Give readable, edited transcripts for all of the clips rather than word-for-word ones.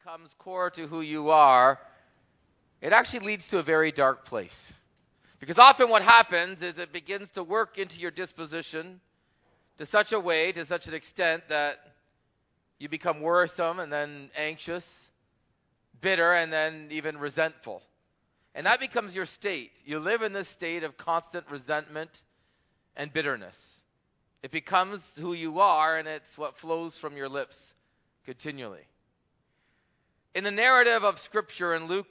becomes core to who you are, it actually leads to a very dark place. Because often what happens is it begins to work into your disposition to such a way, to such an extent that you become worrisome and then anxious, bitter, and then even resentful. And that becomes your state. You live in this state of constant resentment and bitterness. It becomes who you are, and it's what flows from your lips continually. In the narrative of Scripture in Luke,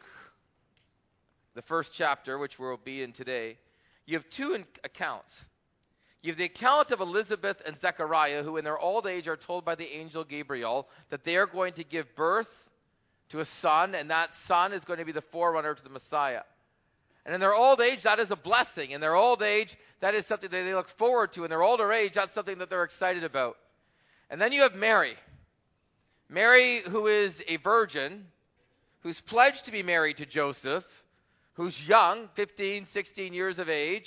the first chapter, which we'll be in today, you have two accounts. You have the account of Elizabeth and Zechariah, who in their old age are told by the angel Gabriel that they are going to give birth to a son, and that son is going to be the forerunner to the Messiah. And in their old age, that is a blessing. In their old age, that is something that they look forward to. In their older age, that's something that they're excited about. And then you have Mary. Mary, who is a virgin, who's pledged to be married to Joseph, who's young, 15, 16 years of age,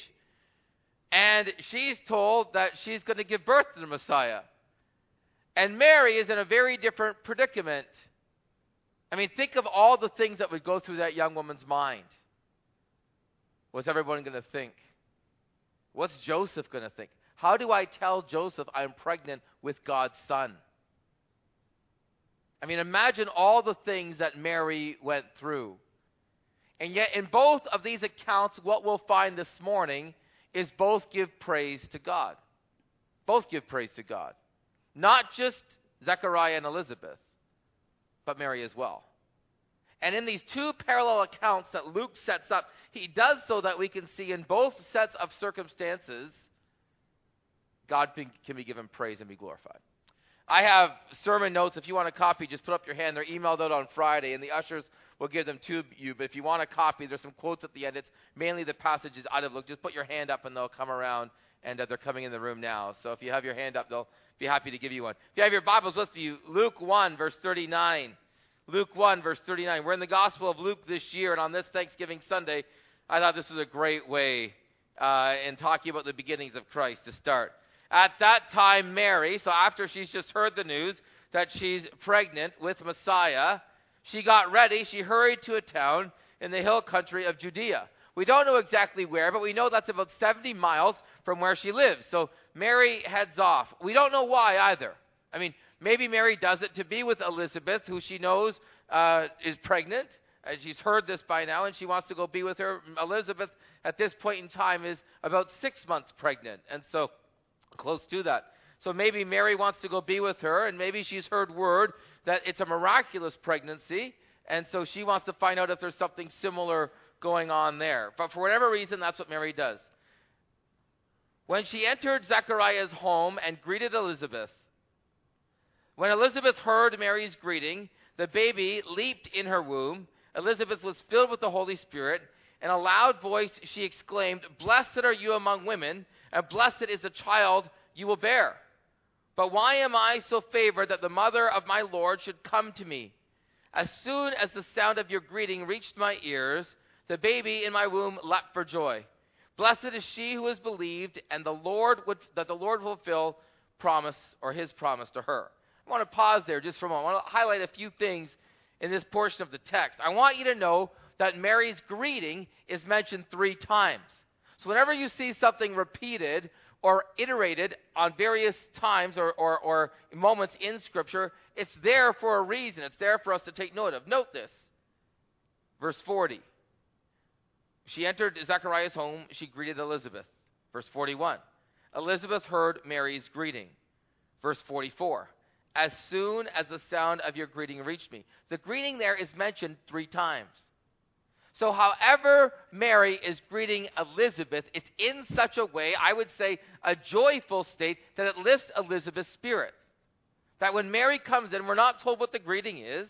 and she's told that she's going to give birth to the Messiah. And Mary is in a very different predicament. I mean, think of all the things that would go through that young woman's mind. What's everyone going to think? What's Joseph going to think? How do I tell Joseph I'm pregnant with God's son? I mean, imagine all the things that Mary went through. And yet, in both of these accounts, what we'll find this morning is both give praise to God. Both give praise to God. Not just Zechariah and Elizabeth, but Mary as well. And in these two parallel accounts that Luke sets up, he does so that we can see in both sets of circumstances, God can be given praise and be glorified. I have sermon notes. If you want a copy, just put up your hand. They're emailed out on Friday, and the ushers will give them to you. But if you want a copy, there's some quotes at the end. It's mainly the passages out of Luke. Just put your hand up, and they'll come around, and they're coming in the room now. So if you have your hand up, they'll be happy to give you one. If you have your Bibles with you, Luke 1, verse 39. Luke 1, verse 39. We're in the Gospel of Luke this year, and on this Thanksgiving Sunday, I thought this was a great way in talking about the beginnings of Christ to start. At that time, Mary, so after she's just heard the news that she's pregnant with Messiah, she got ready. She hurried to a town in the hill country of Judea. We don't know exactly where, but we know that's about 70 miles from where she lives. So Mary heads off. We don't know why either. I mean, maybe Mary does it to be with Elizabeth, who she knows is pregnant. She's heard this by now, and she wants to go be with her. Elizabeth, at this point in time, is about 6 months pregnant, and so close to that. So maybe Mary wants to go be with her, and maybe she's heard word that it's a miraculous pregnancy, and so she wants to find out if there's something similar going on there. But for whatever reason, that's what Mary does. When she entered Zechariah's home and greeted Elizabeth, when Elizabeth heard Mary's greeting, the baby leaped in her womb. Elizabeth was filled with the Holy Spirit. In a loud voice, she exclaimed, "Blessed are you among women, and blessed is the child you will bear. But why am I so favored that the mother of my Lord should come to me? As soon as the sound of your greeting reached my ears, the baby in my womb leapt for joy. Blessed is she who has believed, and that the Lord will fulfill his promise to her." I want to pause there just for a moment. I want to highlight a few things in this portion of the text. I want you to know that Mary's greeting is mentioned 3 times. So whenever you see something repeated or iterated on various times or moments in Scripture, it's there for a reason. It's there for us to take note of. Note this. Verse 40. She entered Zechariah's home. She greeted Elizabeth. Verse 41. Elizabeth heard Mary's greeting. Verse 44. As soon as the sound of your greeting reached me. The greeting there is mentioned 3 times. So however Mary is greeting Elizabeth, it's in such a way, I would say, a joyful state that it lifts Elizabeth's spirits. That when Mary comes in, we're not told what the greeting is.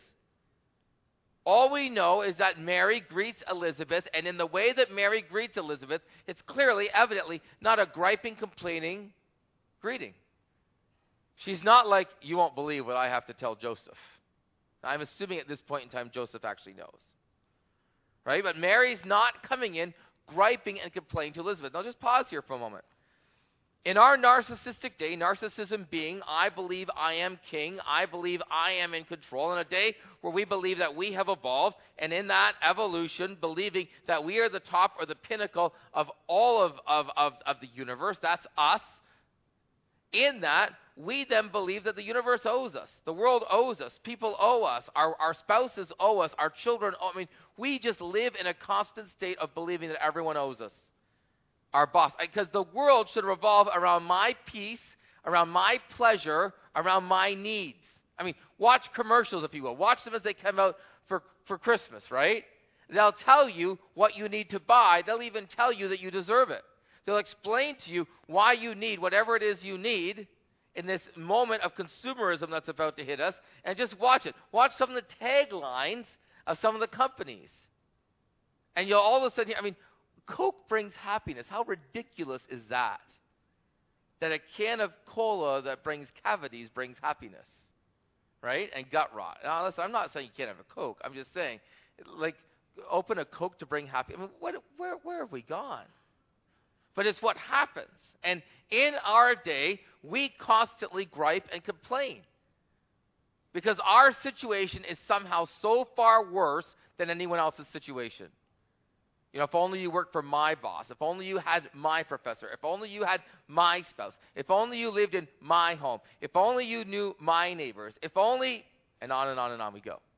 All we know is that Mary greets Elizabeth, and in the way that Mary greets Elizabeth, it's clearly, evidently, not a griping, complaining greeting. She's not like, "You won't believe what I have to tell Joseph." I'm assuming at this point in time, Joseph actually knows. Right? But Mary's not coming in griping and complaining to Elizabeth. Now just pause here for a moment. In our narcissistic day, narcissism being, I believe I am king, I believe I am in control, in a day where we believe that we have evolved, and in that evolution, believing that we are the top or the pinnacle of all of the universe, that's us. In that, we then believe that the universe owes us, the world owes us, people owe us, our spouses owe us, our children owe. I mean, we just live in a constant state of believing that everyone owes us. Our boss, because the world should revolve around my peace, around my pleasure, around my needs. I mean, watch commercials, if you will. Watch them as they come out for Christmas, right? They'll tell you what you need to buy. They'll even tell you that you deserve it. They'll explain to you why you need whatever it is you need in this moment of consumerism that's about to hit us, and just watch it. Watch some of the taglines of some of the companies. And you'll all of a sudden, I mean, Coke brings happiness. How ridiculous is that? That a can of cola that brings cavities brings happiness, right? And gut rot. Now, listen, I'm not saying you can't have a Coke. I'm just saying, like, open a Coke to bring happiness. I mean, where have we gone? But it's what happens. And in our day, we constantly gripe and complain because our situation is somehow so far worse than anyone else's situation. You know, if only you worked for my boss, if only you had my professor, if only you had my spouse, if only you lived in my home, if only you knew my neighbors, if only, and on and on and on we go.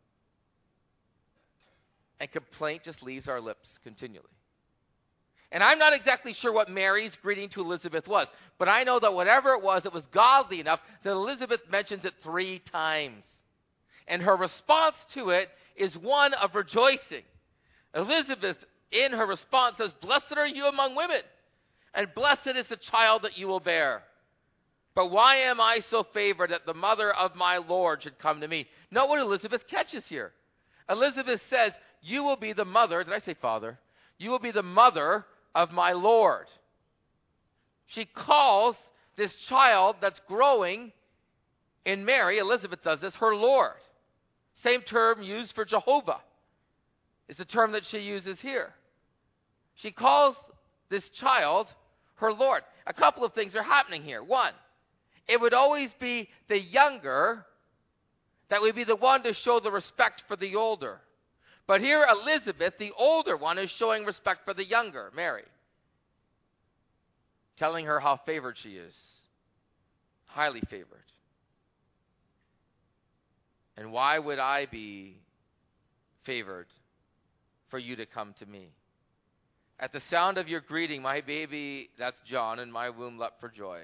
And complaint just leaves our lips continually. And I'm not exactly sure what Mary's greeting to Elizabeth was, but I know that whatever it was godly enough that Elizabeth mentions it 3 times. And her response to it is one of rejoicing. Elizabeth, in her response, says, "Blessed are you among women, and blessed is the child that you will bear. But why am I so favored that the mother of my Lord should come to me?" Note what Elizabeth catches here. Elizabeth says, "You will be the mother," did I say father? "You will be the mother of my Lord." She calls this child that's growing in Mary, Elizabeth does this, her Lord. Same term used for Jehovah is the term that she uses here. She calls this child her Lord. A couple of things are happening here. One, it would always be the younger that would be the one to show the respect for the older. But here Elizabeth, the older one, is showing respect for the younger, Mary. Telling her how favored she is. Highly favored. And why would I be favored for you to come to me? At the sound of your greeting, my baby, that's John, in my womb leapt for joy.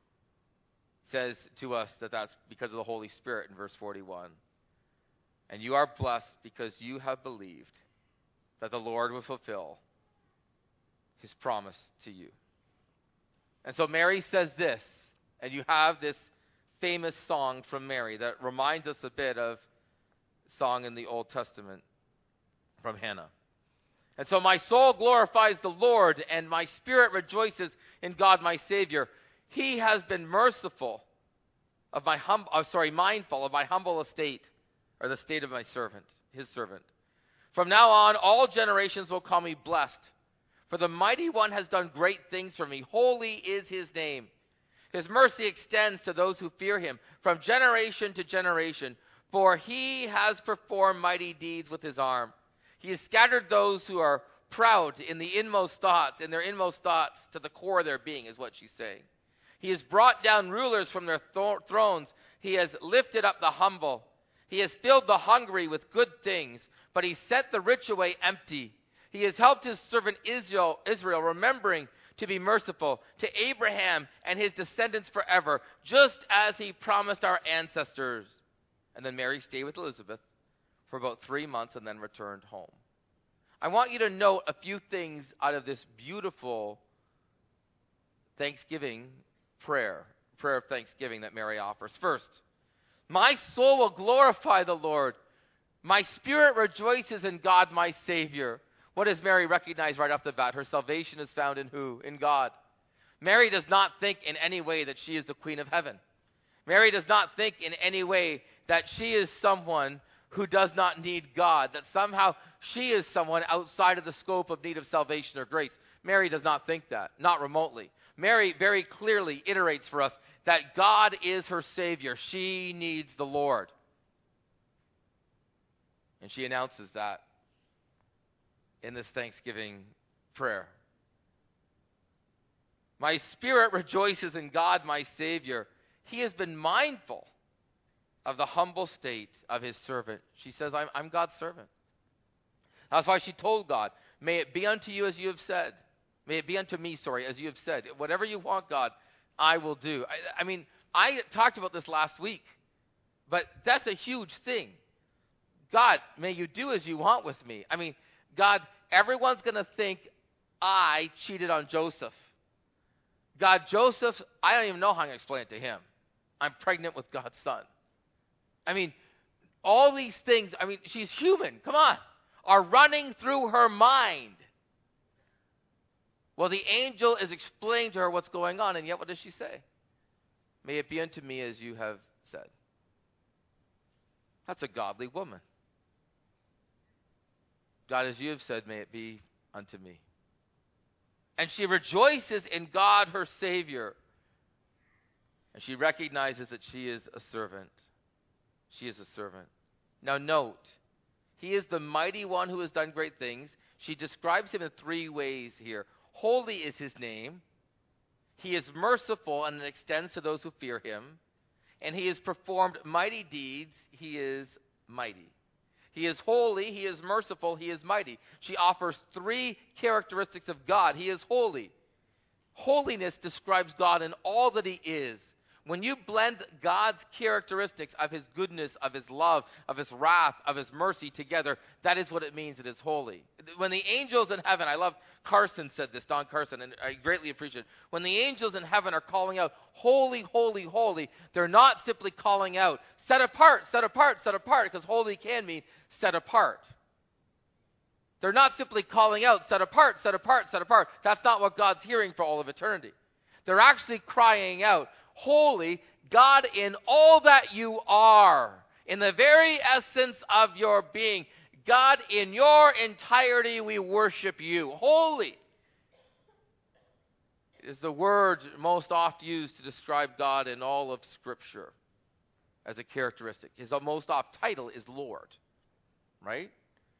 Says to us that that's because of the Holy Spirit in verse 41. And you are blessed because you have believed that the Lord will fulfill his promise to you. And so Mary says this, and you have this famous song from Mary that reminds us a bit of a song in the Old Testament from Hannah. And so my soul glorifies the Lord, and my spirit rejoices in God my Savior. He has been merciful of my mindful of my humble estate, or the state of my servant, his servant. From now on, all generations will call me blessed. For the Mighty One has done great things for me. Holy is his name. His mercy extends to those who fear him from generation to generation. For he has performed mighty deeds with his arm. He has scattered those who are proud in their inmost thoughts to the core of their being, is what she's saying. He has brought down rulers from their thrones. He has lifted up the humble. He has filled the hungry with good things, but he sent the rich away empty. He has helped his servant Israel, remembering to be merciful to Abraham and his descendants forever, just as he promised our ancestors. And then Mary stayed with Elizabeth for about 3 months and then returned home. I want you to note a few things out of this beautiful Thanksgiving prayer of thanksgiving that Mary offers. First, my soul will glorify the Lord. My spirit rejoices in God, my Savior. What does Mary recognize right off the bat? Her salvation is found in who? In God. Mary does not think in any way that she is the Queen of Heaven. Mary does not think in any way that she is someone who does not need God, that somehow she is someone outside of the scope of need of salvation or grace. Mary does not think that, not remotely. Mary very clearly iterates for us that God is her Savior. She needs the Lord. And she announces that in this Thanksgiving prayer. My spirit rejoices in God, my Savior. He has been mindful of the humble state of his servant. She says, I'm God's servant. That's why she told God, may it be unto you as you have said. May it be unto me, as you have said. Whatever you want, God, I will do. I mean, I talked about this last week, but that's a huge thing. God, may you do as you want with me. I mean, God, everyone's going to think I cheated on Joseph. God, Joseph, I don't even know how I'm going to explain it to him. I'm pregnant with God's son. I mean, all these things, I mean, she's human, come on, are running through her mind. Well, the angel is explaining to her what's going on, and yet what does she say? May it be unto me as you have said. That's a godly woman. God, as you have said, may it be unto me. And she rejoices in God, her Savior. And she recognizes that she is a servant. She is a servant. Now note, he is the mighty one who has done great things. She describes him in three ways here. Holy is his name. He is merciful and extends to those who fear him. And he has performed mighty deeds. He is mighty. He is holy, he is merciful, he is mighty. She offers three characteristics of God. He is holy. Holiness describes God in all that he is. When you blend God's characteristics of his goodness, of his love, of his wrath, of his mercy together, that is what it means it is holy. When the angels in heaven, I love Carson said this, Don Carson, and I greatly appreciate it. When the angels in heaven are calling out, holy, holy, holy, they're not simply calling out, set apart, set apart, set apart, because holy can mean set apart. They're not simply calling out, set apart, set apart, set apart. That's not what God's hearing for all of eternity. They're actually crying out, holy, God in all that you are, in the very essence of your being. God, in your entirety, we worship you. Holy is the word most oft used to describe God in all of Scripture as a characteristic. His most oft title is Lord, right?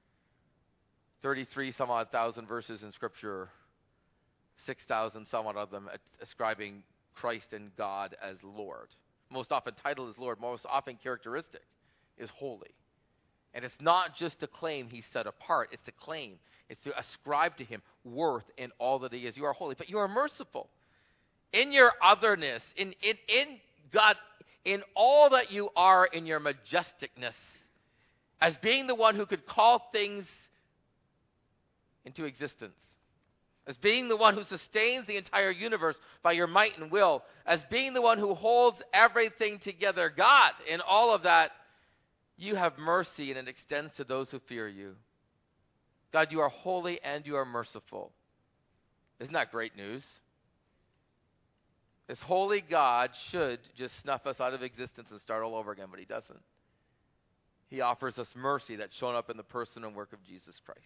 33 some odd thousand verses in Scripture, 6,000 some odd of them ascribing Christ and God as Lord. Most often title is Lord, most often characteristic is holy. And it's not just to claim he's set apart, it's to claim, it's to ascribe to him worth in all that he is. You are holy, but you are merciful. In your otherness, in God, in all that you are, in your majesticness, as being the one who could call things into existence, as being the one who sustains the entire universe by your might and will, as being the one who holds everything together. God, in all of that, you have mercy, and it extends to those who fear you. God, you are holy and you are merciful. Isn't that great news? This holy God should just snuff us out of existence and start all over again, but he doesn't. He offers us mercy that's shown up in the person and work of Jesus Christ.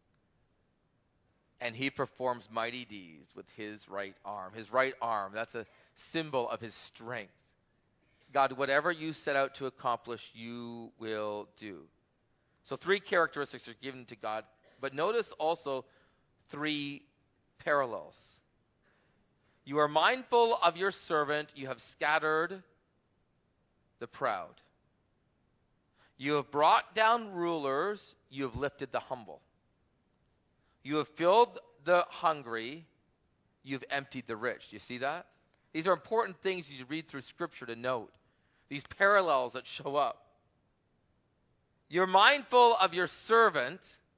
And he performs mighty deeds with his right arm. His right arm, that's a symbol of his strength. God, whatever you set out to accomplish, you will do. So 3 characteristics are given to God, but notice also 3 parallels. You are mindful of your servant, you have scattered the proud. You have brought down rulers, you have lifted the humble. You have filled the hungry, you've emptied the rich. Do you see that? These are important things you read through Scripture to note. These parallels that show up. You're mindful of your servant,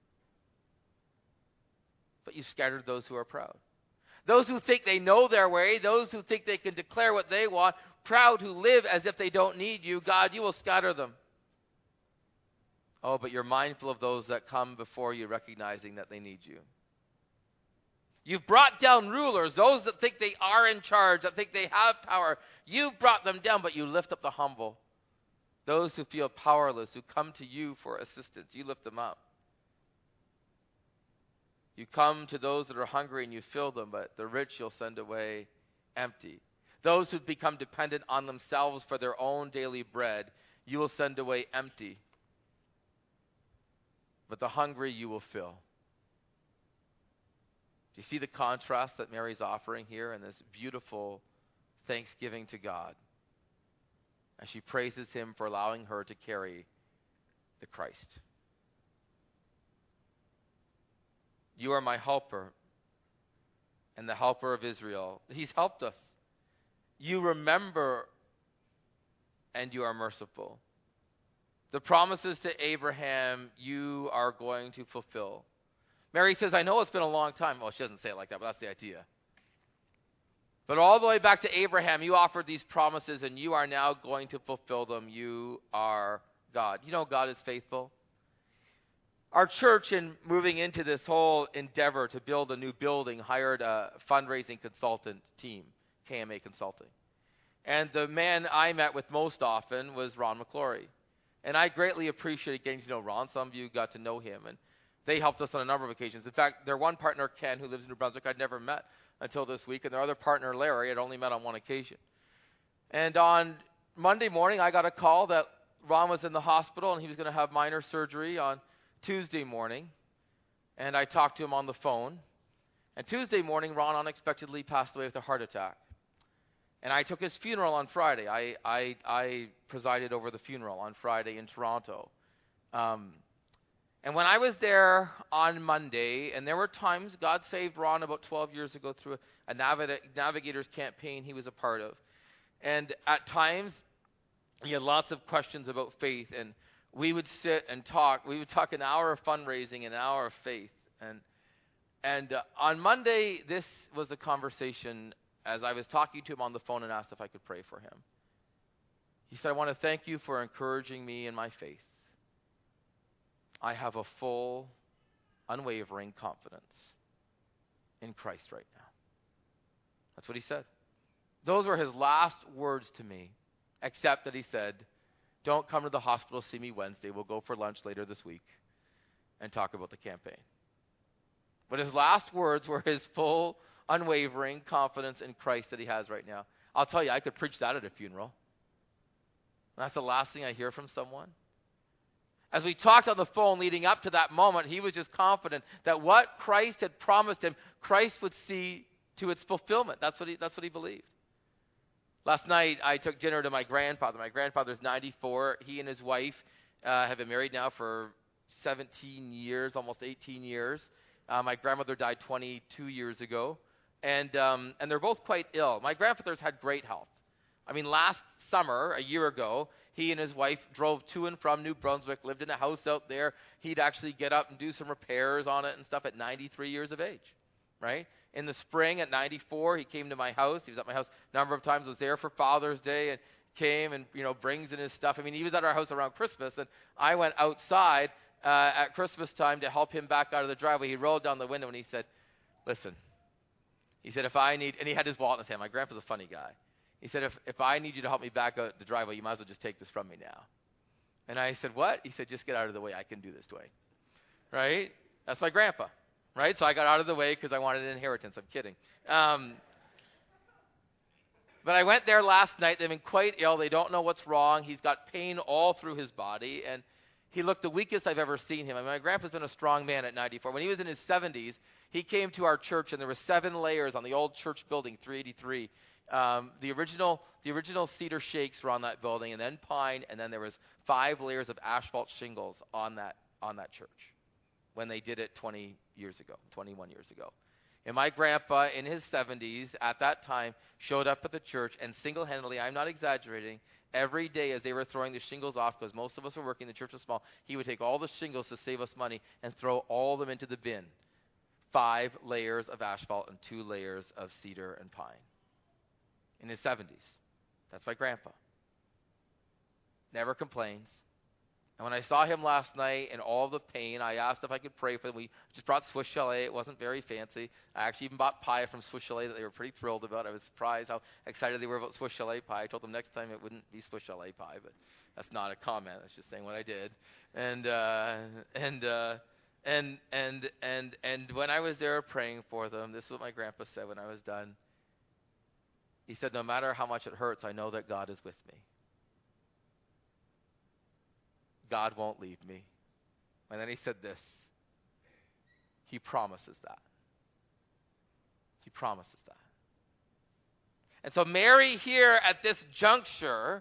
but you've scattered those who are proud. Those who think they know their way, those who think they can declare what they want, proud who live as if they don't need you, God, you will scatter them. Oh, but you're mindful of those that come before you, recognizing that they need you. You've brought down rulers, those that think they are in charge, that think they have power. You've brought them down, but you lift up the humble. Those who feel powerless, who come to you for assistance, you lift them up. You come to those that are hungry and you fill them, but the rich you'll send away empty. Those who become dependent on themselves for their own daily bread, you will send away empty. But the hungry you will fill. Do you see the contrast that Mary's offering here in this beautiful thanksgiving to God as she praises him for allowing her to carry the Christ? You are my helper and the helper of Israel. He's helped us. You remember and you are merciful. The promises to Abraham you are going to fulfill. Mary says, I know it's been a long time. Well, she doesn't say it like that, but that's the idea. But all the way back to Abraham, you offered these promises, and you are now going to fulfill them. You are God. You know God is faithful. Our church, in moving into this whole endeavor to build a new building, hired a fundraising consultant team, KMA Consulting. And the man I met with most often was Ron McClory. And I greatly appreciated getting to know Ron. Some of you got to know him. And they helped us on a number of occasions. In fact, their one partner, Ken, who lives in New Brunswick, I'd never met until this week. And their other partner, Larry, I'd only met on one occasion. And on Monday morning, I got a call that Ron was in the hospital and he was going to have minor surgery on Tuesday morning. And I talked to him on the phone. And Tuesday morning, Ron unexpectedly passed away with a heart attack. And I took his funeral on Friday. I presided over the funeral on Friday in Toronto. And when I was there on Monday, and there were times God saved Ron about 12 years ago through a Navigators campaign he was a part of. And at times, he had lots of questions about faith, and we would sit and talk. We would talk an hour of fundraising, an hour of faith. And on Monday, this was a conversation as I was talking to him on the phone and asked if I could pray for him. He said, I want to thank you for encouraging me in my faith. I have a full, unwavering confidence in Christ right now. That's what he said. Those were his last words to me, except that he said, don't come to the hospital, see me Wednesday. We'll go for lunch later this week and talk about the campaign. But his last words were his full, unwavering confidence in Christ that he has right now. I'll tell you, I could preach that at a funeral. That's the last thing I hear from someone. As we talked on the phone leading up to that moment, he was just confident that what Christ had promised him, Christ would see to its fulfillment. That's what he believed. Last night, I took dinner to my grandfather. My grandfather's 94. He and his wife have been married now for 17 years, almost 18 years. My grandmother died 22 years ago. And they're both quite ill. My grandfather's had great health. I mean, last summer, a year ago, he and his wife drove to and from New Brunswick, lived in a house out there. He'd actually get up and do some repairs on it and stuff at 93 years of age, right? In the spring at 94, he came to my house. He was at my house a number of times. Was there for Father's Day and came and, brings in his stuff. I mean, he was at our house around Christmas, and I went outside at Christmas time to help him back out of the driveway. He rolled down the window and he said, listen, he said, if I need, and he had his wallet in his hand. My grandpa's a funny guy. He said, if I need you to help me back out the driveway, you might as well just take this from me now. And I said, what? He said, just get out of the way. I can do this, Dwayne. Right? That's my grandpa. Right? So I got out of the way because I wanted an inheritance. I'm kidding. But I went there last night. They've been quite ill. They don't know what's wrong. He's got pain all through his body. And he looked the weakest I've ever seen him. I mean, my grandpa's been a strong man at 94. When he was in his 70s, he came to our church, and there were 7 layers on the old church building, 383. The original cedar shakes were on that building, and then pine, and then there was 5 layers of asphalt shingles on that church when they did it 21 years ago. And my grandpa, in his 70s, at that time, showed up at the church and single-handedly, I'm not exaggerating, every day as they were throwing the shingles off, because most of us were working, the church was small, he would take all the shingles to save us money and throw all of them into the bin. 5 layers of asphalt and 2 layers of cedar and pine. In his 70s. That's my grandpa. Never complains. And when I saw him last night in all the pain, I asked if I could pray for him. We just brought Swiss Chalet. It wasn't very fancy. I actually even bought pie from Swiss Chalet that they were pretty thrilled about. I was surprised how excited they were about Swiss Chalet pie. I told them next time it wouldn't be Swiss Chalet pie, but that's not a comment. That's just saying what I did. And And when I was there praying for them, this is what my grandpa said when I was done. He said, no matter how much it hurts, I know that God is with me. God won't leave me. And then he said this. He promises that. He promises that. And so Mary here at this juncture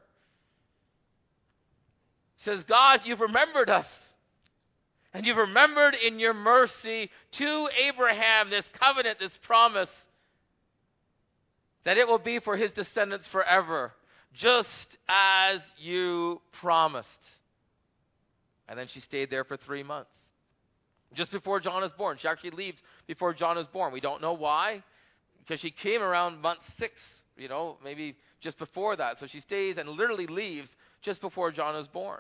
says, God, you've remembered us. And you've remembered in your mercy to Abraham this covenant, this promise, that it will be for his descendants forever, just as you promised. And then she stayed there for 3 months. Just before John is born. She actually leaves before John is born. We don't know why, because she came around month 6, maybe just before that. So she stays and literally leaves just before John is born.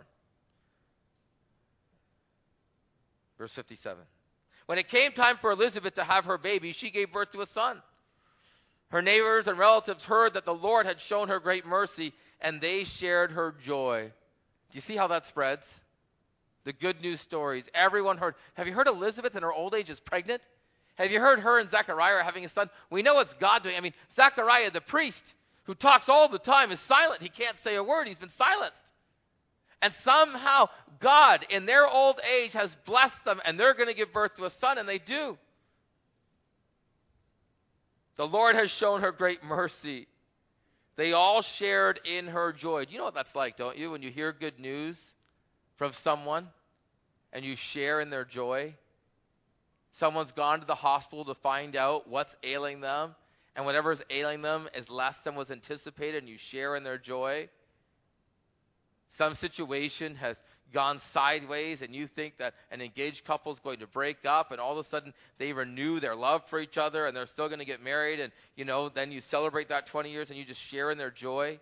Verse 57. When it came time for Elizabeth to have her baby, she gave birth to a son. Her neighbors and relatives heard that the Lord had shown her great mercy, and they shared her joy. Do you see how that spreads? The good news stories. Everyone heard. Have you heard Elizabeth in her old age is pregnant? Have you heard her and Zechariah are having a son? We know it's God doing. Zechariah, the priest, who talks all the time, is silent. He can't say a word. He's been silenced. And somehow God, in their old age, has blessed them, and they're going to give birth to a son, and they do. The Lord has shown her great mercy. They all shared in her joy. Do you know what that's like, don't you? When you hear good news from someone and you share in their joy. Someone's gone to the hospital to find out what's ailing them, and whatever's ailing them is less than was anticipated, and you share in their joy. Some situation has gone sideways, and you think that an engaged couple is going to break up, and all of a sudden they renew their love for each other, and they're still going to get married, and then you celebrate that 20 years, and you just share in their joy.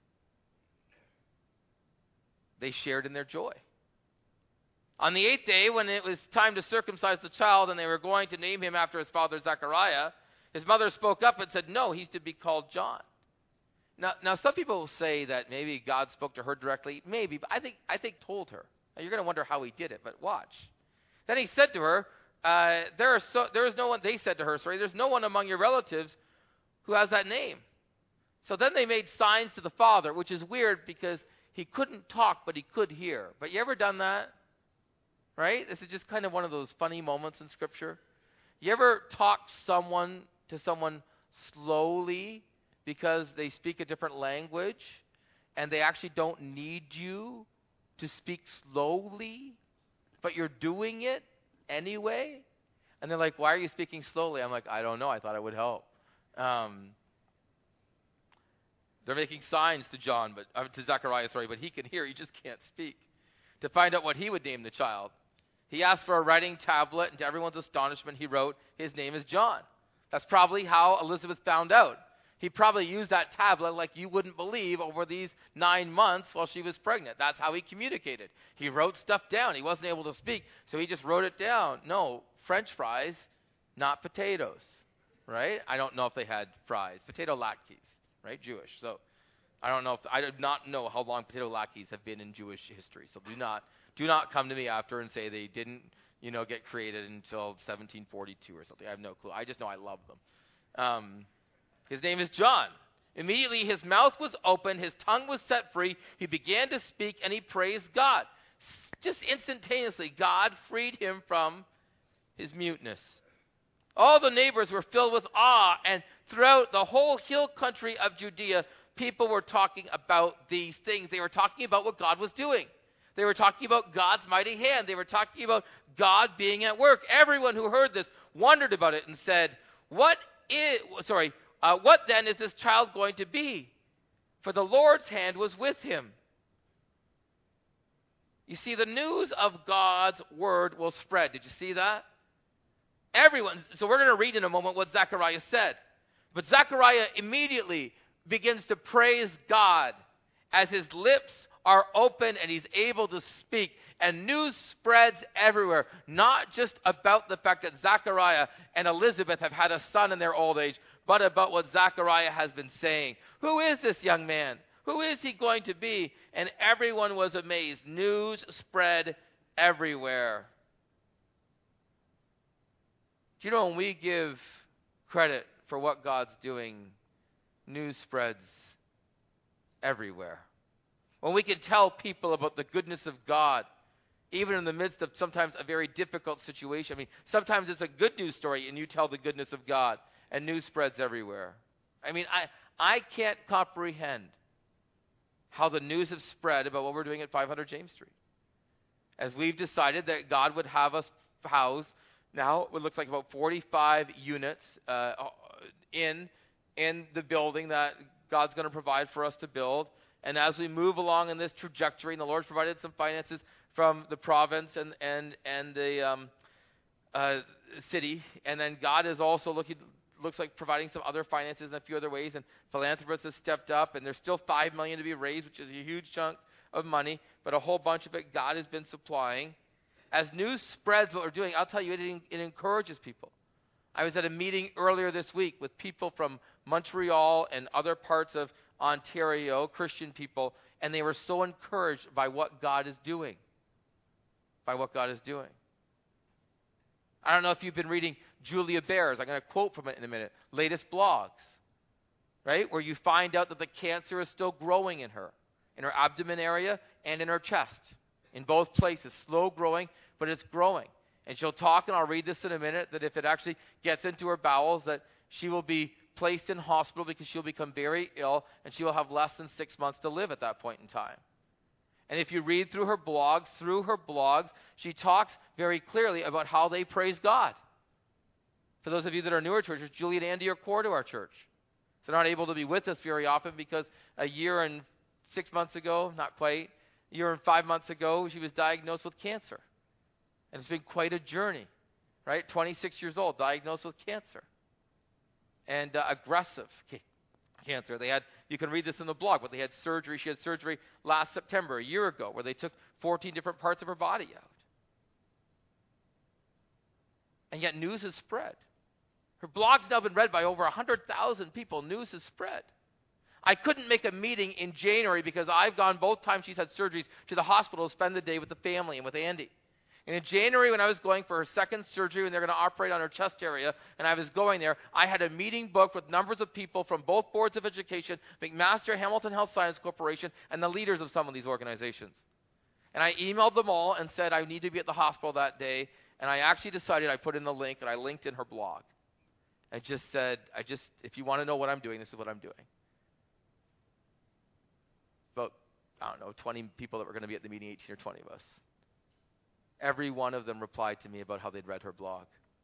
They shared in their joy. On the 8th day, when it was time to circumcise the child, and they were going to name him after his father Zechariah, his mother spoke up and said, no, he's to be called John. Now, some people will say that maybe God spoke to her directly. Maybe, but I think told her. Now, you're going to wonder how he did it, but watch. Then he said to her, there is no one, they said to her, there's no one among your relatives who has that name. So then they made signs to the father, which is weird because he couldn't talk, but he could hear. But you ever done that? Right? This is just kind of one of those funny moments in Scripture. You ever talk to someone slowly because they speak a different language and they actually don't need you to speak slowly, but you're doing it anyway? And they're like, why are you speaking slowly? I'm like, I don't know. I thought it would help. They're making signs to to Zechariah, but he can hear. He just can't speak. To find out what he would name the child. He asked for a writing tablet, and to everyone's astonishment, he wrote, his name is John. That's probably how Elizabeth found out. He probably used that tablet like you wouldn't believe over these 9 months while she was pregnant. That's how he communicated. He wrote stuff down. He wasn't able to speak, so he just wrote it down. No, French fries, not potatoes, right? I don't know if they had fries. Potato latkes, right? Jewish. So I do not know how long potato latkes have been in Jewish history. So do not come to me after and say they didn't, get created until 1742 or something. I have no clue. I just know I love them. His name is John. Immediately his mouth was open, his tongue was set free, he began to speak, and he praised God. Just instantaneously, God freed him from his muteness. All the neighbors were filled with awe, and throughout the whole hill country of Judea, people were talking about these things. They were talking about what God was doing. They were talking about God's mighty hand. They were talking about God being at work. Everyone who heard this wondered about it and said, what then is this child going to be? For the Lord's hand was with him. You see, the news of God's word will spread. Did you see that? So we're going to read in a moment what Zechariah said. But Zechariah immediately begins to praise God as his lips are open and he's able to speak. And news spreads everywhere, not just about the fact that Zechariah and Elizabeth have had a son in their old age, but about what Zechariah has been saying. Who is this young man? Who is he going to be? And everyone was amazed. News spread everywhere. Do you know when we give credit for what God's doing, news spreads everywhere? When we can tell people about the goodness of God, even in the midst of sometimes a very difficult situation. I mean, sometimes it's a good news story and you tell the goodness of God and news spreads everywhere. I mean, I can't comprehend how the news has spread about what we're doing at 500 James Street. As we've decided that God would have us house now what looks like about 45 units in the building that God's going to provide for us to build. And as we move along in this trajectory, and the Lord's provided some finances from the province and the city, and then God is also looks like providing some other finances in a few other ways, and philanthropists have stepped up, and there's still $5 million to be raised, which is a huge chunk of money, but a whole bunch of it God has been supplying. As news spreads what we're doing, I'll tell you, it encourages people. I was at a meeting earlier this week with people from Montreal and other parts of Ontario, Christian people, and they were so encouraged by what God is doing. By what God is doing. I don't know if you've been reading Julia Baer's, I'm going to quote from it in a minute, latest blogs, right? Where you find out that the cancer is still growing in her abdomen area and in her chest. In both places, slow growing, but it's growing. And she'll talk, and I'll read this in a minute, that if it actually gets into her bowels, that she will be placed in hospital because she'll become very ill, and she will have less than 6 months to live at that point in time. And if you read through her blogs, she talks very clearly about how they praise God. For those of you that are newer to our church, Julie and Andy are core to our church. So they're not able to be with us very often because a year and 6 months ago, not quite, a year and 5 months ago, she was diagnosed with cancer. And it's been quite a journey, right? 26 years old, diagnosed with cancer. And aggressive cancer. You can read this in the blog, but they had surgery. She had surgery last September, a year ago, where they took 14 different parts of her body out. And yet news has spread. Her blog's now been read by over 100,000 people. News has spread. I couldn't make a meeting in January because I've gone both times she's had surgeries to the hospital to spend the day with the family and with Andy. And in January, when I was going for her second surgery, when they're going to operate on her chest area, and I was going there, I had a meeting booked with numbers of people from both boards of education, McMaster, Hamilton Health Science Corporation, and the leaders of some of these organizations. And I emailed them all and said I need to be at the hospital that day. And I actually decided, I put in the link, and I linked in her blog. I just said, if you want to know what I'm doing, this is what I'm doing. About, 20 people that were going to be at the meeting, 18 or 20 of us. Every one of them replied to me about how they'd read her blog.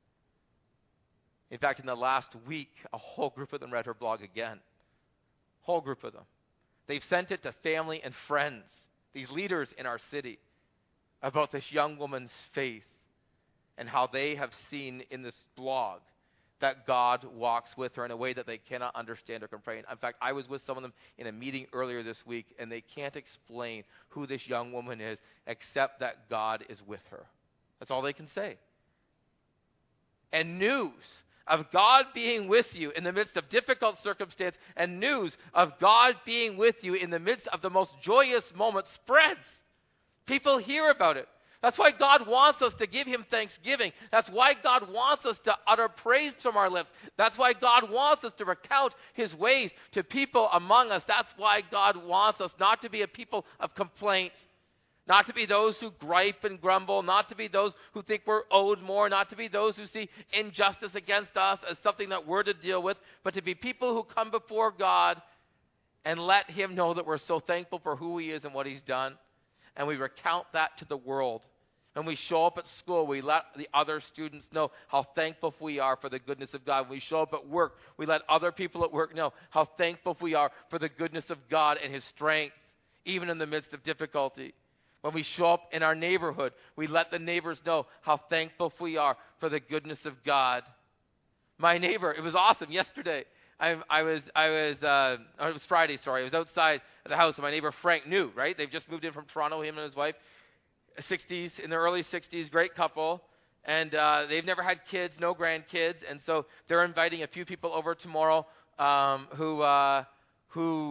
In fact, in the last week, a whole group of them read her blog again. Whole group of them. They've sent it to family and friends, these leaders in our city, about this young woman's faith and how they have seen in this blog that God walks with her in a way that they cannot understand or comprehend. In fact, I was with some of them in a meeting earlier this week, and they can't explain who this young woman is except that God is with her. That's all they can say. And news of God being with you in the midst of difficult circumstance, and news of God being with you in the midst of the most joyous moment spreads. People hear about it. That's why God wants us to give him thanksgiving. That's why God wants us to utter praise from our lips. That's why God wants us to recount his ways to people among us. That's why God wants us not to be a people of complaint, not to be those who gripe and grumble, not to be those who think we're owed more, not to be those who see injustice against us as something that we're to deal with, but to be people who come before God and let him know that we're so thankful for who he is and what he's done. And we recount that to the world. When we show up at school, we let the other students know how thankful we are for the goodness of God. When we show up at work, we let other people at work know how thankful we are for the goodness of God and his strength, even in the midst of difficulty. When we show up in our neighborhood, we let the neighbors know how thankful we are for the goodness of God. My neighbor, it was awesome yesterday. It was Friday, sorry. I was outside of the house, and my neighbor Frank knew, right? They've just moved in from Toronto, him and his wife, in their early 60s, great couple. And they've never had kids, no grandkids. And so they're inviting a few people over tomorrow who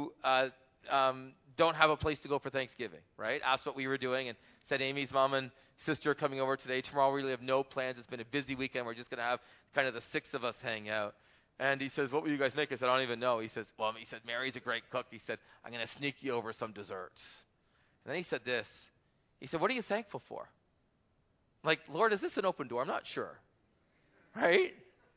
don't have a place to go for Thanksgiving, right? Asked what we were doing and said Amy's mom and sister coming over today. Tomorrow we really have no plans. It's been a busy weekend. We're just going to have kind of the 6 of us hang out. And he says, what will you guys make? I said, I don't even know. He says, Mary's a great cook. He said, I'm going to sneak you over some desserts. And then he said this. He said, what are you thankful for? I'm like, Lord, is this an open door? I'm not sure. Right?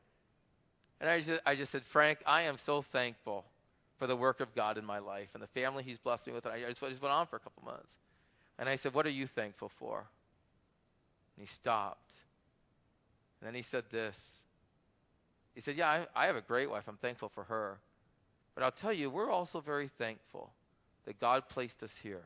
And I just said, Frank, I am so thankful for the work of God in my life and the family he's blessed me with. And I just went on for a couple months. And I said, what are you thankful for? And he stopped. And then he said this. He said, yeah, I have a great wife. I'm thankful for her. But I'll tell you, we're also very thankful that God placed us here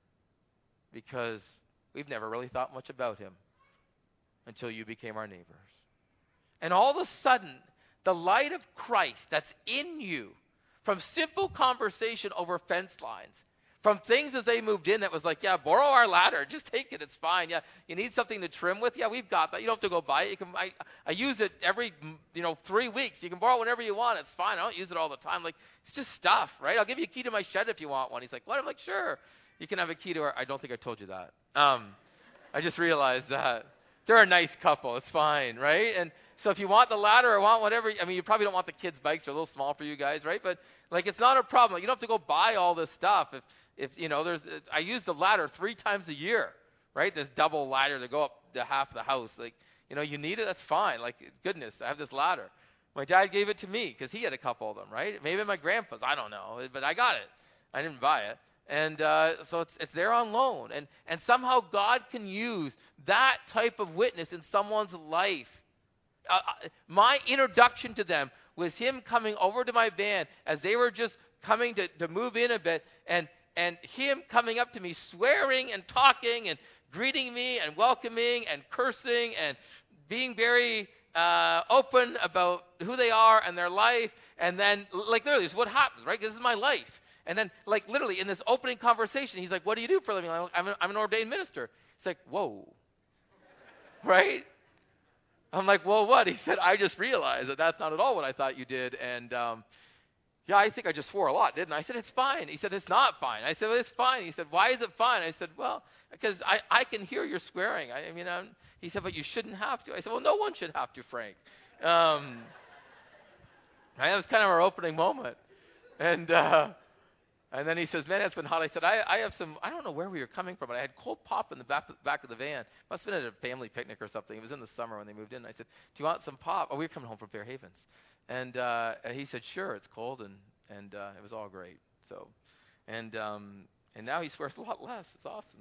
because we've never really thought much about him until you became our neighbors. And all of a sudden, the light of Christ that's in you from simple conversation over fence lines, from things as they moved in that was like, yeah, borrow our ladder. Just take it. It's fine. Yeah, you need something to trim with? Yeah, we've got that. You don't have to go buy it. You can. I use it every 3 weeks. You can borrow it whenever you want. It's fine. I don't use it all the time. Like, it's just stuff, right? I'll give you a key to my shed if you want one. He's like, what? I'm like, sure. You can have a key to our. I don't think I told you that. I just realized that. They're a nice couple. It's fine, right? And so if you want the ladder or want whatever, I mean, you probably don't want the kids' bikes. They're a little small for you guys, right? But like, it's not a problem. You don't have to go buy all this stuff. If I use the ladder 3 times a year, right? This double ladder to go up to half the house. Like, you need it. That's fine. Like, goodness, I have this ladder. My dad gave it to me because he had a couple of them, right? Maybe my grandpa's. I don't know, but I got it. I didn't buy it. And so it's there on loan. And somehow God can use that type of witness in someone's life. My introduction to them was him coming over to my van as they were just coming to move in a bit, and him coming up to me swearing and talking and greeting me and welcoming and cursing and being very open about who they are and their life. And then, like, literally, this is what happens, right? This is my life. And then, like, literally, in this opening conversation, he's like, what do you do for a living? I'm an ordained minister. It's like, whoa. Right? I'm like, well, what? He said, I just realized that that's not at all what I thought you did. And, yeah, I think I just swore a lot, didn't I? I said, it's fine. He said, it's not fine. I said, well, it's fine. He said, why is it fine? I said, well, because I can hear you're swearing. He said, but you shouldn't have to. I said, well, no one should have to, Frank. Right? That was kind of our opening moment. And then he says, man, it's been hot. I said, I have some, I don't know where we were coming from, but I had cold pop in the back of the van. Must have been at a family picnic or something. It was in the summer when they moved in. I said, do you want some pop? Oh, we were coming home from Fair Havens. And he said, sure, it's cold. And it was all great. So, and now he swears a lot less. It's awesome.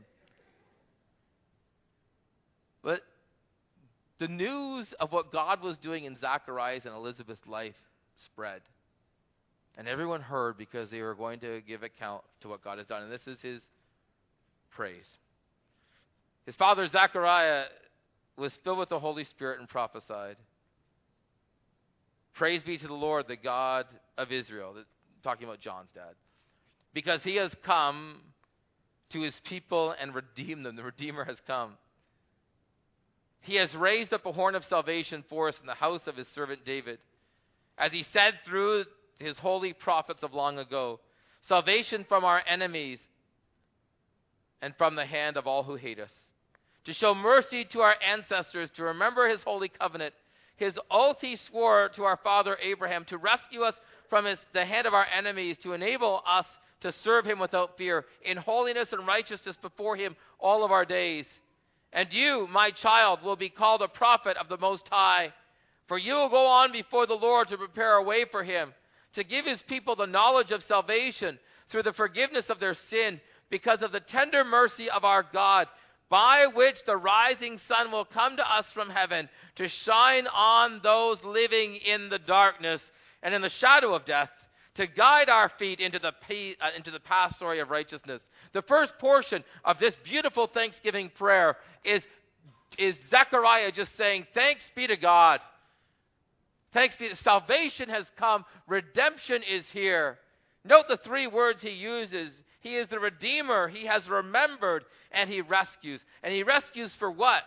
But the news of what God was doing in Zacharias and Elizabeth's life spread. And everyone heard because they were going to give account to what God has done. And this is his praise. His father, Zechariah, was filled with the Holy Spirit and prophesied. Praise be to the Lord, the God of Israel. Talking about John's dad. Because he has come to his people and redeemed them. The Redeemer has come. He has raised up a horn of salvation for us in the house of his servant David. As he said through his holy prophets of long ago, salvation from our enemies and from the hand of all who hate us, to show mercy to our ancestors, to remember his holy covenant, his oath he swore to our father Abraham, to rescue us from the hand of our enemies, to enable us to serve him without fear, in holiness and righteousness before him all of our days. And you, my child, will be called a prophet of the Most High, for you will go on before the Lord to prepare a way for him, to give his people the knowledge of salvation through the forgiveness of their sin, because of the tender mercy of our God, by which the rising sun will come to us from heaven, to shine on those living in the darkness and in the shadow of death, to guide our feet into the path of righteousness. The first portion of this beautiful Thanksgiving prayer is Zechariah just saying, thanks be to God. Thanks be to salvation has come. Redemption is here. Note the 3 words he uses. He is the Redeemer. He has remembered, and he rescues. And he rescues for what?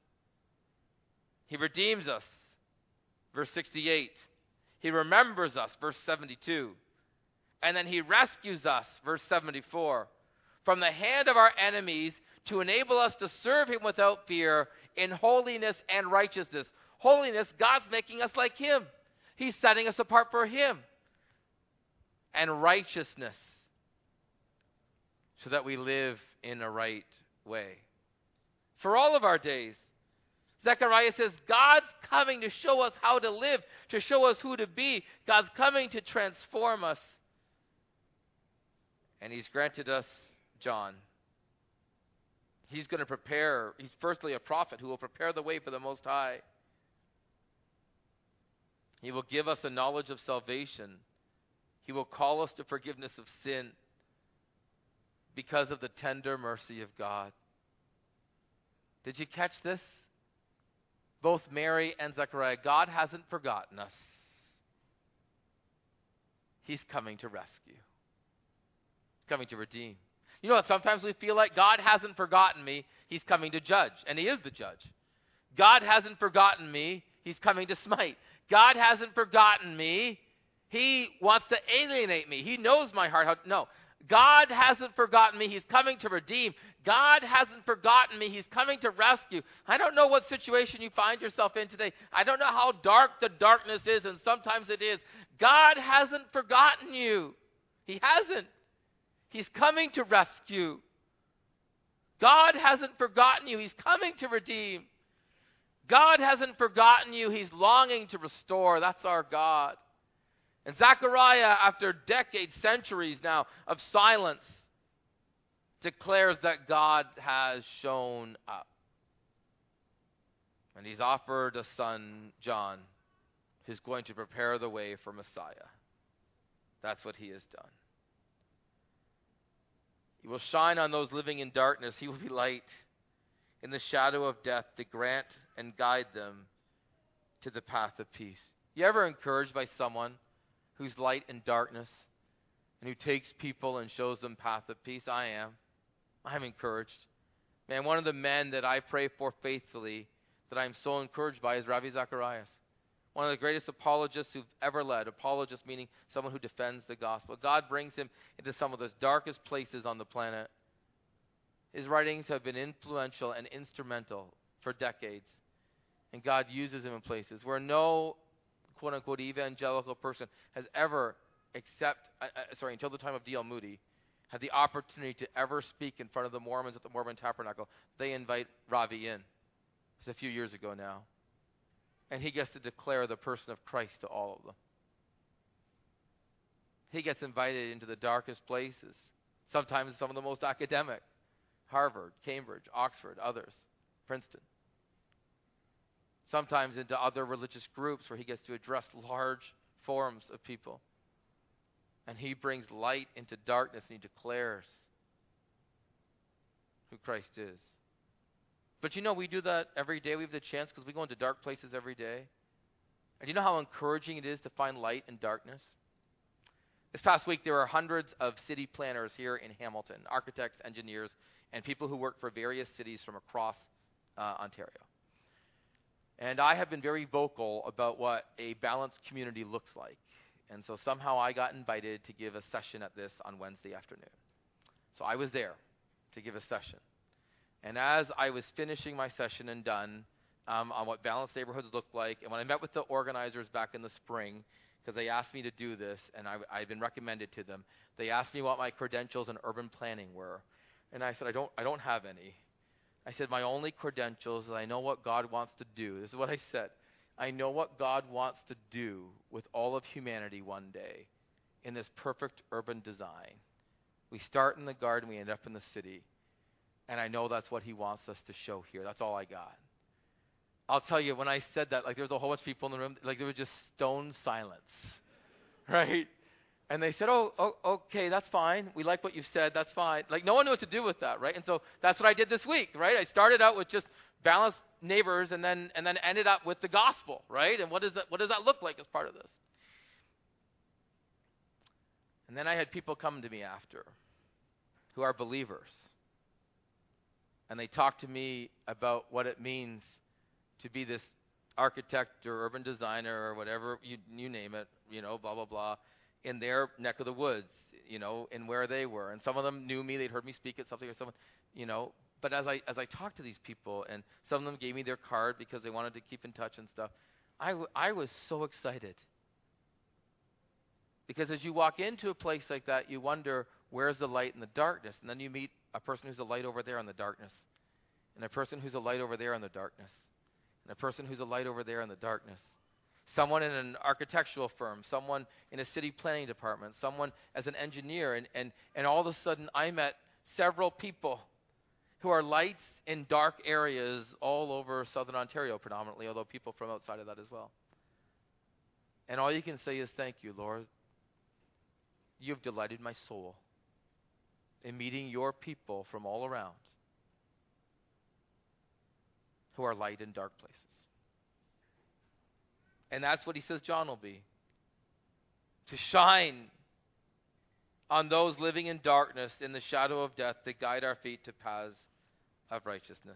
He redeems us. Verse 68. He remembers us. Verse 72. And then he rescues us. Verse 74. From the hand of our enemies, to enable us to serve him without fear in holiness and righteousness. Holiness, God's making us like him. He's setting us apart for him. And righteousness, so that we live in a right way. For all of our days, Zechariah says, God's coming to show us how to live, to show us who to be. God's coming to transform us. And he's granted us John. He's going to prepare. He's firstly a prophet who will prepare the way for the Most High. He will give us a knowledge of salvation. He will call us to forgiveness of sin because of the tender mercy of God. Did you catch this? Both Mary and Zechariah, God hasn't forgotten us. He's coming to rescue. He's coming to redeem. You know what? Sometimes we feel like God hasn't forgotten me. He's coming to judge. And he is the judge. God hasn't forgotten me. He's coming to smite. God hasn't forgotten me. He wants to alienate me. He knows my heart. No. God hasn't forgotten me. He's coming to redeem. God hasn't forgotten me. He's coming to rescue. I don't know what situation you find yourself in today. I don't know how dark the darkness is, and sometimes it is. God hasn't forgotten you. He hasn't. He's coming to rescue. God hasn't forgotten you. He's coming to redeem. God hasn't forgotten you. He's longing to restore. That's our God. And Zechariah, after decades, centuries now of silence, declares that God has shown up. And he's offered a son, John, who's going to prepare the way for Messiah. That's what he has done. He will shine on those living in darkness. He will be light in the shadow of death to grant and guide them to the path of peace. You ever encouraged by someone who's light in darkness and who takes people and shows them path of peace? I am. I'm encouraged. Man, one of the men that I pray for faithfully that I'm so encouraged by is Ravi Zacharias. One of the greatest apologists who've ever led. Apologist meaning someone who defends the gospel. God brings him into some of the darkest places on the planet. His writings have been influential and instrumental for decades. And God uses him in places where no quote-unquote evangelical person has ever, until the time of D.L. Moody, had the opportunity to ever speak in front of the Mormons at the Mormon Tabernacle. They invite Ravi in. It's a few years ago now. And he gets to declare the person of Christ to all of them. He gets invited into the darkest places, sometimes some of the most academic. Harvard, Cambridge, Oxford, others, Princeton. Sometimes into other religious groups where he gets to address large forums of people. And he brings light into darkness and he declares who Christ is. But you know, we do that every day. We have the chance because we go into dark places every day. And you know how encouraging it is to find light in darkness? This past week, there were hundreds of city planners here in Hamilton, architects, engineers, and people who work for various cities from across Ontario. And I have been very vocal about what a balanced community looks like. And so somehow I got invited to give a session at this on Wednesday afternoon. So I was there to give a session. And as I was finishing my session and done on what balanced neighborhoods look like, and when I met with the organizers back in the spring, because they asked me to do this, and I'd been recommended to them, they asked me what my credentials in urban planning were. And I said, I don't have any. I said, my only credentials is I know what God wants to do. This is what I said. I know what God wants to do with all of humanity one day in this perfect urban design. We start in the garden, we end up in the city. And I know that's what he wants us to show here. That's all I got. I'll tell you, when I said that, like there was a whole bunch of people in the room, like there was just stone silence. Right? And they said, okay, that's fine. We like what you've said. That's fine. Like no one knew what to do with that, right? And so that's what I did this week, right? I started out with just balanced neighbors and then ended up with the gospel, right? And what does that look like as part of this? And then I had people come to me after who are believers. And they talked to me about what it means to be this architect or urban designer or whatever, you name it, blah, blah, blah, in their neck of the woods, in where they were. And some of them knew me. They'd heard me speak at something or someone, But as I talked to these people, and some of them gave me their card because they wanted to keep in touch and stuff, I was so excited. Because as you walk into a place like that, you wonder, where's the light in the darkness? And then you meet a person who's a light over there in the darkness, and a person who's a light over there in the darkness, and a person who's a light over there in the darkness. Someone in an architectural firm, someone in a city planning department, someone as an engineer, and all of a sudden I met several people who are lights in dark areas all over southern Ontario predominantly, although people from outside of that as well. And all you can say is, thank you, Lord. You've delighted my soul in meeting your people from all around who are light in dark places. And that's what he says John will be. To shine on those living in darkness, in the shadow of death, to guide our feet to paths of righteousness.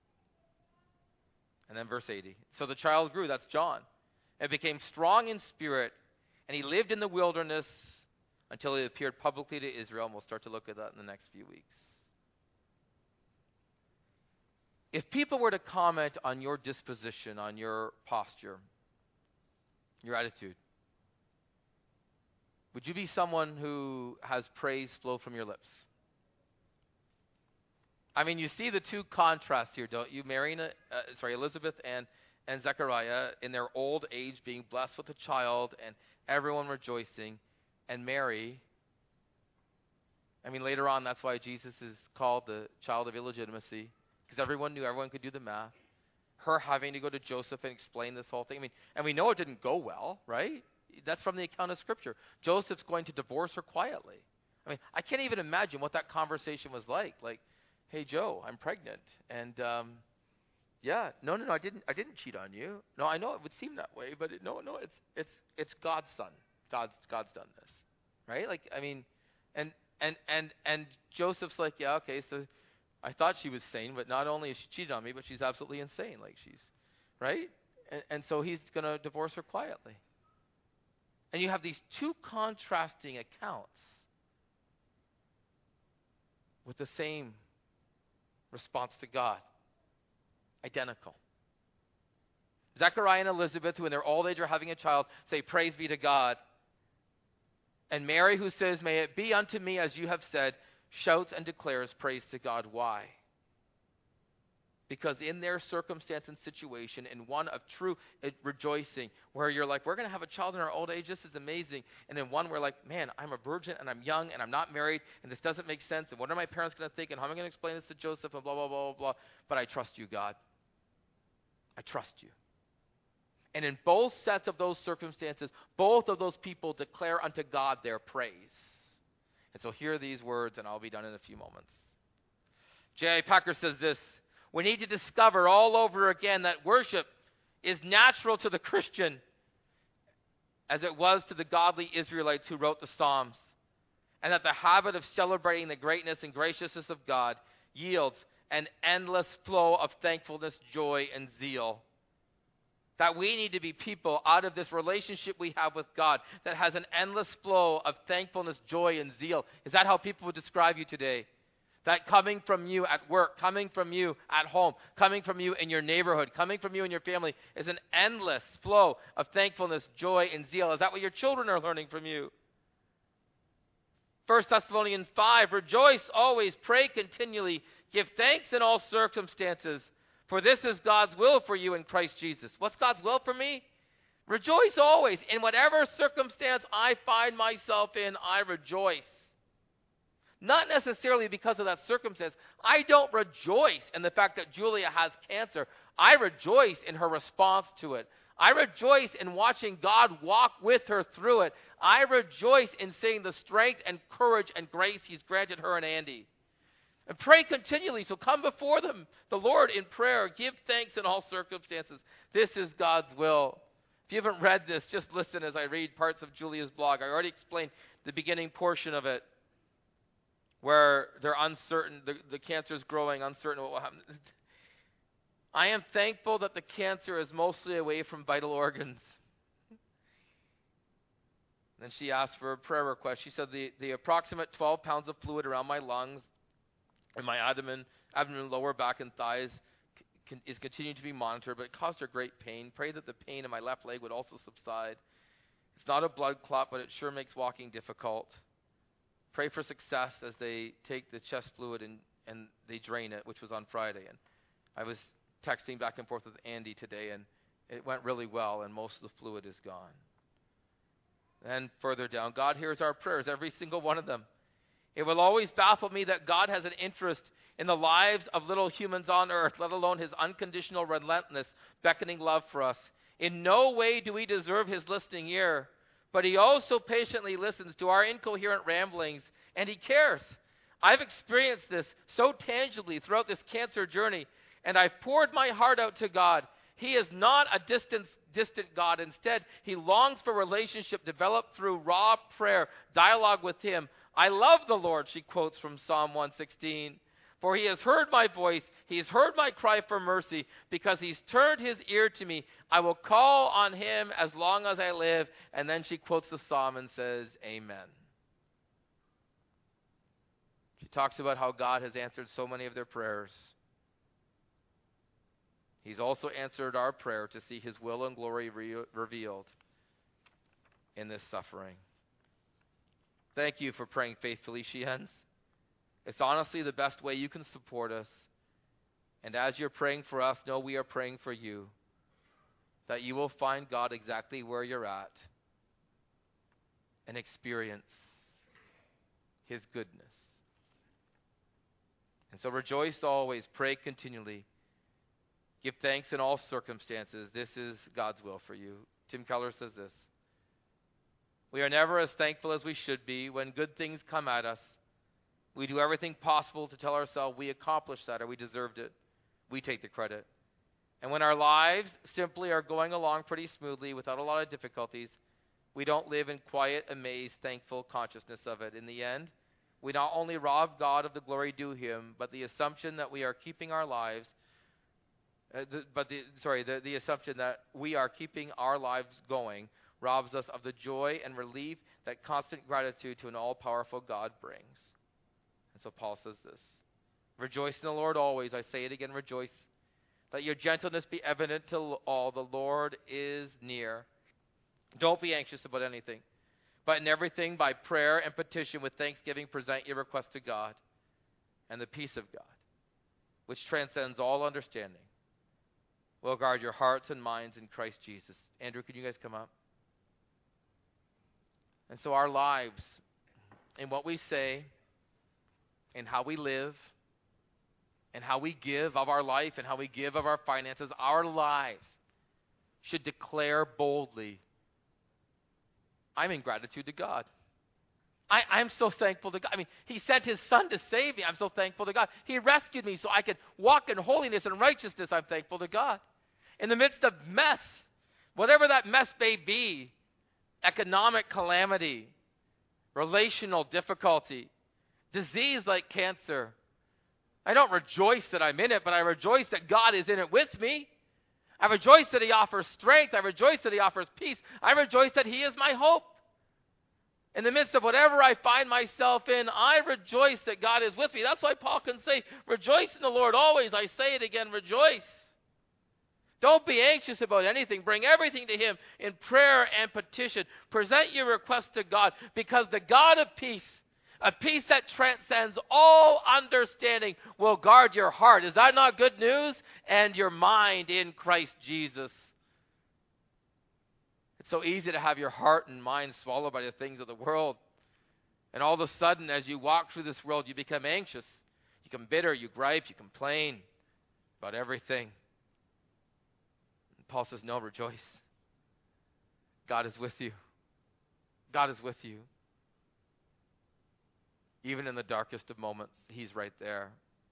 And then verse 80. So the child grew, that's John, and became strong in spirit, and he lived in the wilderness until he appeared publicly to Israel. And we'll start to look at that in the next few weeks. If people were to comment on your disposition, on your posture, your attitude, would you be someone who has praise flow from your lips? I mean, you see the two contrasts here, don't you? Elizabeth and Zechariah in their old age being blessed with a child and everyone rejoicing. And Mary, I mean, later on, that's why Jesus is called the child of illegitimacy, because everyone knew, everyone could do the math. Her having to go to Joseph and explain this whole thing. I mean, and we know it didn't go well, right? That's from the account of Scripture. Joseph's going to divorce her quietly. I mean, I can't even imagine what that conversation was like. Like, hey, Joe, I'm pregnant, and no, I didn't cheat on you. No, I know it would seem that way, but it's God's son. God's done this, right? Like, I mean, and Joseph's like, yeah, okay, so I thought she was sane, but not only is she cheated on me, but she's absolutely insane. Like, she's, right? And so he's going to divorce her quietly. And you have these two contrasting accounts with the same response to God. Identical. Zechariah and Elizabeth, who in their old age are having a child, say, praise be to God. And Mary, who says, may it be unto me as you have said, shouts and declares praise to God. Why? Because in their circumstance and situation, in one of true rejoicing, where you're like, we're going to have a child in our old age, this is amazing. And in one where like, man, I'm a virgin and I'm young and I'm not married and this doesn't make sense. And what are my parents going to think? And how am I going to explain this to Joseph and blah, blah, blah, blah, blah. But I trust you, God. I trust you. And in both sets of those circumstances, both of those people declare unto God their praise. And so hear these words, and I'll be done in a few moments. J.I. Packer says this: we need to discover all over again that worship is natural to the Christian as it was to the godly Israelites who wrote the Psalms, and that the habit of celebrating the greatness and graciousness of God yields an endless flow of thankfulness, joy, and zeal. That we need to be people out of this relationship we have with God that has an endless flow of thankfulness, joy, and zeal. Is that how people would describe you today? That coming from you at work, coming from you at home, coming from you in your neighborhood, coming from you in your family is an endless flow of thankfulness, joy, and zeal. Is that what your children are learning from you? 1 Thessalonians 5, rejoice always, pray continually, give thanks in all circumstances, for this is God's will for you in Christ Jesus. What's God's will for me? Rejoice always. In whatever circumstance I find myself in, I rejoice. Not necessarily because of that circumstance. I don't rejoice in the fact that Julia has cancer. I rejoice in her response to it. I rejoice in watching God walk with her through it. I rejoice in seeing the strength and courage and grace He's granted her and Andy. And pray continually. So come before the Lord in prayer. Give thanks in all circumstances. This is God's will. If you haven't read this, just listen as I read parts of Julia's blog. I already explained the beginning portion of it, where they're uncertain, the cancer is growing, uncertain what will happen. I am thankful that the cancer is mostly away from vital organs. Then she asked for a prayer request. She said, the approximate 12 pounds of fluid around my lungs And my abdomen, lower back, and thighs is continuing to be monitored, but it caused her great pain. Pray that the pain in my left leg would also subside. It's not a blood clot, but it sure makes walking difficult. Pray for success as they take the chest fluid and they drain it, which was on Friday. And I was texting back and forth with Andy today, and it went really well, and most of the fluid is gone. And further down, God hears our prayers, every single one of them. It will always baffle me that God has an interest in the lives of little humans on earth, let alone his unconditional, relentless, beckoning love for us. In no way do we deserve his listening ear, but he also patiently listens to our incoherent ramblings, and he cares. I've experienced this so tangibly throughout this cancer journey, and I've poured my heart out to God. He is not a distant God. Instead, he longs for relationship developed through raw prayer, dialogue with him. I love the Lord, she quotes from Psalm 116. For he has heard my voice. He has heard my cry for mercy. Because he's turned his ear to me, I will call on him as long as I live. And then she quotes the psalm and says, Amen. She talks about how God has answered so many of their prayers. He's also answered our prayer to see his will and glory revealed in this suffering. Thank you for praying faithfully, she ends. It's honestly the best way you can support us. And as you're praying for us, know we are praying for you, that you will find God exactly where you're at and experience his goodness. And so rejoice always, pray continually, give thanks in all circumstances. This is God's will for you. Tim Keller says this: we are never as thankful as we should be. When good things come at us, we do everything possible to tell ourselves we accomplished that or we deserved it. We take the credit. And when our lives simply are going along pretty smoothly without a lot of difficulties, we don't live in quiet, amazed, thankful consciousness of it. In the end, we not only rob God of the glory due him, but the assumption that we are keeping our lives, the assumption that we are keeping our lives going robs us of the joy and relief that constant gratitude to an all-powerful God brings. And so Paul says this: rejoice in the Lord always. I say it again, rejoice. Let your gentleness be evident to all. The Lord is near. Don't be anxious about anything, but in everything by prayer and petition with thanksgiving present your request to God. And the peace of God, which transcends all understanding, will guard your hearts and minds in Christ Jesus. Andrew, can you guys come up? And so our lives, in what we say, in how we live, and how we give of our life, and how we give of our finances, our lives should declare boldly, I'm in gratitude to God. I'm so thankful to God. I mean, he sent his son to save me. I'm so thankful to God. He rescued me so I could walk in holiness and righteousness. I'm thankful to God. In the midst of mess, whatever that mess may be, economic calamity, relational difficulty, disease like cancer, I don't rejoice that I'm in it, but I rejoice that God is in it with me. I rejoice that he offers strength. I rejoice that he offers peace. I rejoice that he is my hope. In the midst of whatever I find myself in, I rejoice that God is with me. That's why Paul can say, rejoice in the Lord always. I say it again, rejoice. Don't be anxious about anything. Bring everything to him in prayer and petition. Present your request to God, because the God of peace, a peace that transcends all understanding, will guard your heart. Is that not good news? And your mind in Christ Jesus. It's so easy to have your heart and mind swallowed by the things of the world. And all of a sudden, as you walk through this world, you become anxious. You become bitter, you gripe, you complain about everything. And Paul says, no, rejoice. God is with you. God is with you. Even in the darkest of moments, he's right there.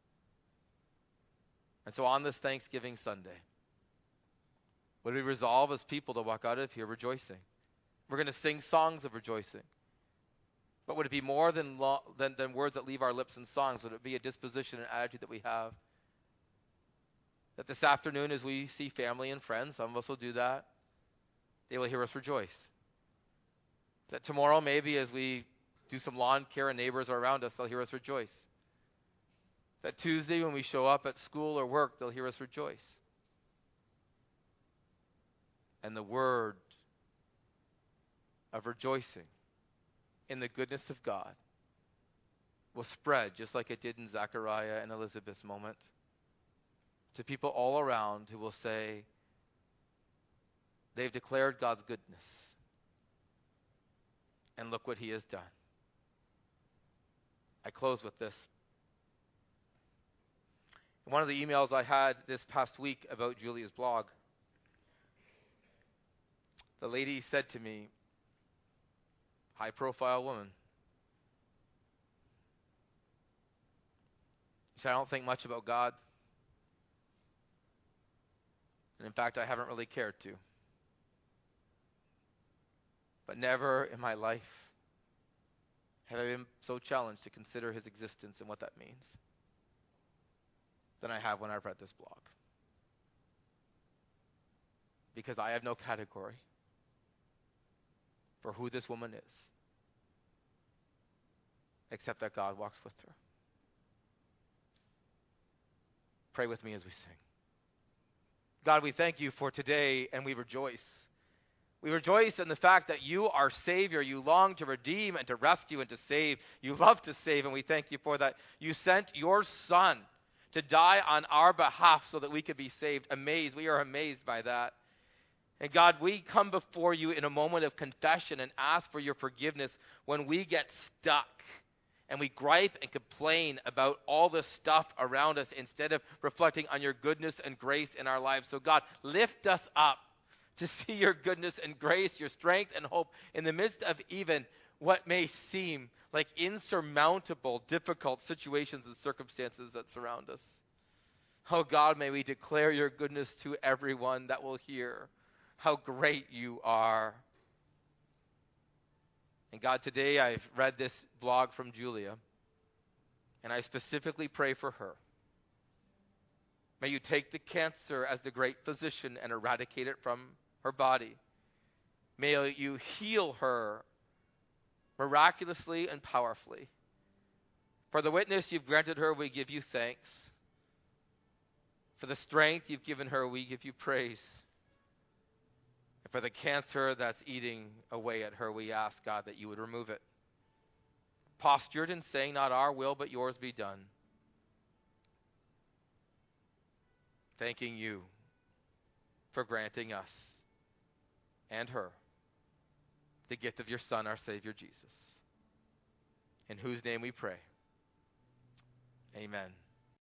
And so on this Thanksgiving Sunday, would we resolve as people to walk out of here rejoicing? We're going to sing songs of rejoicing. But would it be more than words that leave our lips and songs? Would it be a disposition and attitude that we have? That this afternoon, as we see family and friends, some of us will do that, they will hear us rejoice. That tomorrow, maybe as we do some lawn care and neighbors are around us, they'll hear us rejoice. That Tuesday when we show up at school or work, they'll hear us rejoice. And the word of rejoicing in the goodness of God will spread just like it did in Zechariah and Elizabeth's moment to people all around who will say they've declared God's goodness. And look what he has done. I close with this. One of the emails I had this past week about Julia's blog, the lady said to me, high-profile woman, she said, I don't think much about God. And in fact, I haven't really cared to. But never in my life have I been so challenged to consider his existence and what that means than I have when I've read this blog. Because I have no category for who this woman is, except that God walks with her. Pray with me as we sing. God, we thank you for today, and we rejoice. We rejoice in the fact that you are Savior. You long to redeem and to rescue and to save. You love to save, and we thank you for that. You sent your Son to die on our behalf so that we could be saved. Amazed. We are amazed by that. And God, we come before you in a moment of confession and ask for your forgiveness when we get stuck and we gripe and complain about all the stuff around us instead of reflecting on your goodness and grace in our lives. So God, lift us up to see your goodness and grace, your strength and hope in the midst of even what may seem like insurmountable, difficult situations and circumstances that surround us. Oh God, may we declare your goodness to everyone that will hear how great you are. And God, today I've read this blog from Julia, and I specifically pray for her. May you take the cancer as the great physician and eradicate it from her body. May you heal her miraculously and powerfully. For the witness you've granted her, we give you thanks. For the strength you've given her, we give you praise. And for the cancer that's eating away at her, we ask, God, that you would remove it. Postured in saying, not our will, but yours be done. Thanking you for granting us and her the gift of your Son, our Savior, Jesus, in whose name we pray. Amen.